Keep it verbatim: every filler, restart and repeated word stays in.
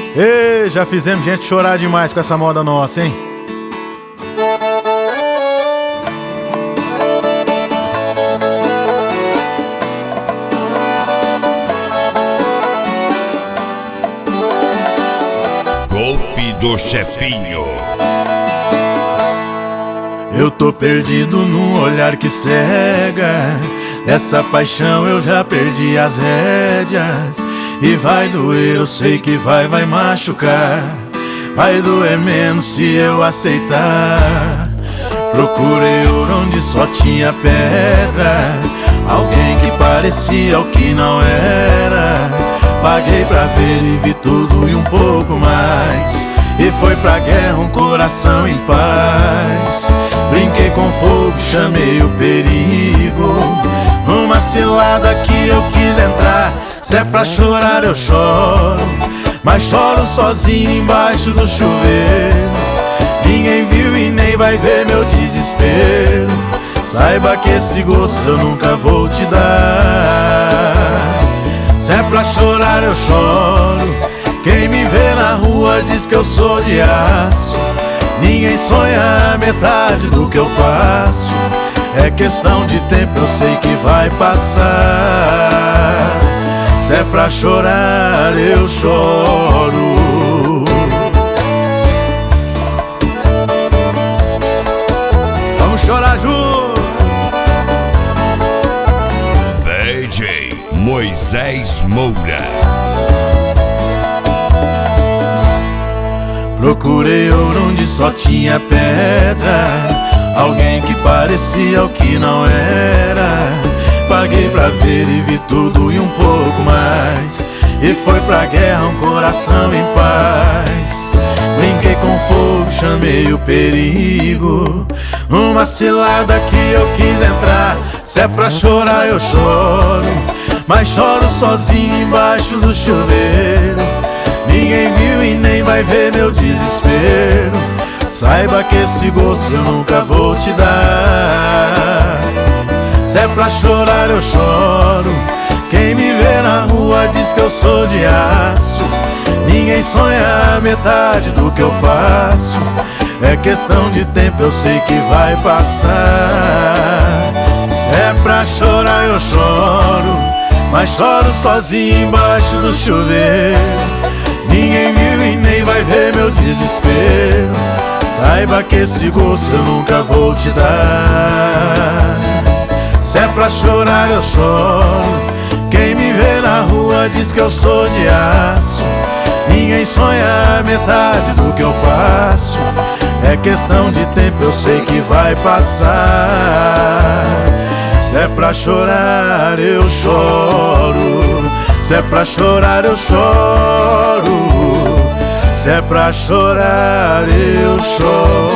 Ei, já fizemos gente chorar demais com essa moda nossa, hein? Golpe do Chefinho. Eu tô perdido num olhar que cega. Dessa paixão eu já perdi as rédeas. E vai doer, eu sei que vai, vai machucar. Vai doer menos se eu aceitar. Procurei ouro onde só tinha pedra. Alguém que parecia o que não era. Paguei pra ver e vi tudo e um pouco mais. E foi pra guerra um coração em paz. Brinquei com fogo, chamei o perigo. Uma cilada que eu quis entrar. Se é pra chorar eu choro, mas choro sozinho embaixo do chuveiro. Ninguém viu e nem vai ver meu desespero. Saiba que esse gosto eu nunca vou te dar. Se é pra chorar eu choro. Quem me vê na rua diz que eu sou de aço. Ninguém sonha a metade do que eu passo. É questão de tempo, eu sei que vai passar. Se é pra chorar, eu choro. Vamos chorar juntos. D J Moisés Moura. Procurei ouro onde só tinha pedra. Alguém que parecia o que não era. Paguei pra ver e vi tudo e um pouco mais. E foi pra guerra um coração em paz. Brinquei com fogo, chamei o perigo. Uma cilada que eu quis entrar. Se é pra chorar eu choro, mas choro sozinho embaixo do chuveiro. Ninguém viu e nem vai ver meu desespero. Saiba que esse gosto eu nunca vou te dar. Se é pra chorar eu choro. Quem me vê na rua diz que eu sou de aço. Ninguém sonha a metade do que eu passo. É questão de tempo, eu sei que vai passar. Se é pra chorar eu choro, mas choro sozinho embaixo do chuveiro. Ninguém viu e nem vai ver meu desespero. Saiba que esse gosto eu nunca vou te dar. Se é pra chorar eu choro. Quem me vê na rua diz que eu sou de aço. Ninguém sonha a metade do que eu passo. É questão de tempo, eu sei que vai passar. Se é pra chorar eu choro. Se é pra chorar eu choro. Se é pra chorar eu choro.